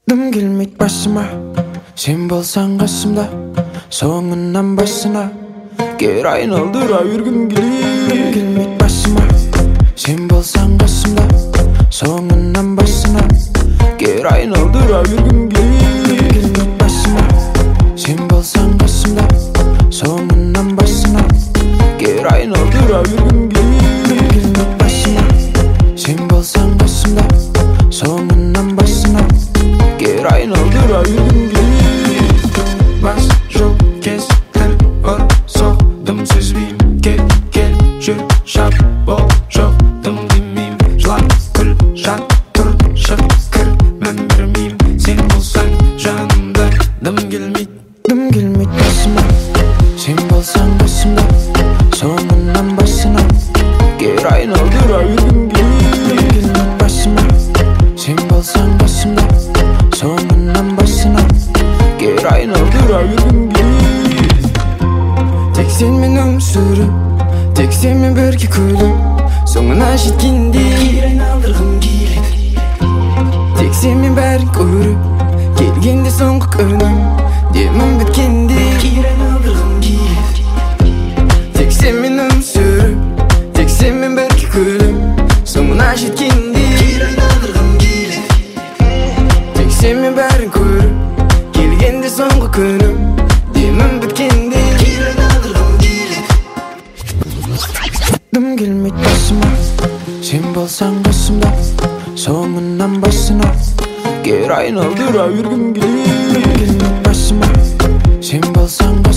Дым келмейді басыма, сен болсаң қасымда, соңынан басына кер айналдыра бергім келеді. Дым келмейді басыма, сен болсаң қасымда, соңынан басына кер айналдыра бергім келеді. Дым келмейді басыма, сен болсаң қасымда, соңынан басына кер айналдыра бергім келеді. Дым келмейді басыма, сен болсаң қасымда, соңынан басына кер айналдыра бергім келеді. Бас жол кестір ұрсоқ, дым сезбейм, кел жүр шап бол жоқ, дым демейм, жылап күл жат тұр шыққыр мән бермейм, сен болсаң жанымда. Дым келмейді басыма, сен болсаң қасымда, соңынан басына кер айналдыра бергім келеді. Дым келмейді басыма, сен болсаң қасымда, соңынан басына кер айналдыра бергім келеді. Тек сенмен өмір сүріп, тек сенмен бірге күліп, соңына жеткенде кер айналдырғым келеді. Тек сенмен бәрін көріп, келгенде соңғы күнім, демім біткенде кер айналдырғым келеді. Тек сенмен өмір сүріп, тек сенмен бірге күліп, соңына жеткенде кер айналдырғым келеді. Тек сенмен бәрін көріп, келгенде соңғы күнім, демім біткенде кер айналдырғым келеді. Дым келмейді басыма, сен болсаң қасымда, соңынан басына кер айналдыра бергім келеді. Дым келмейді басыма, сен болсаң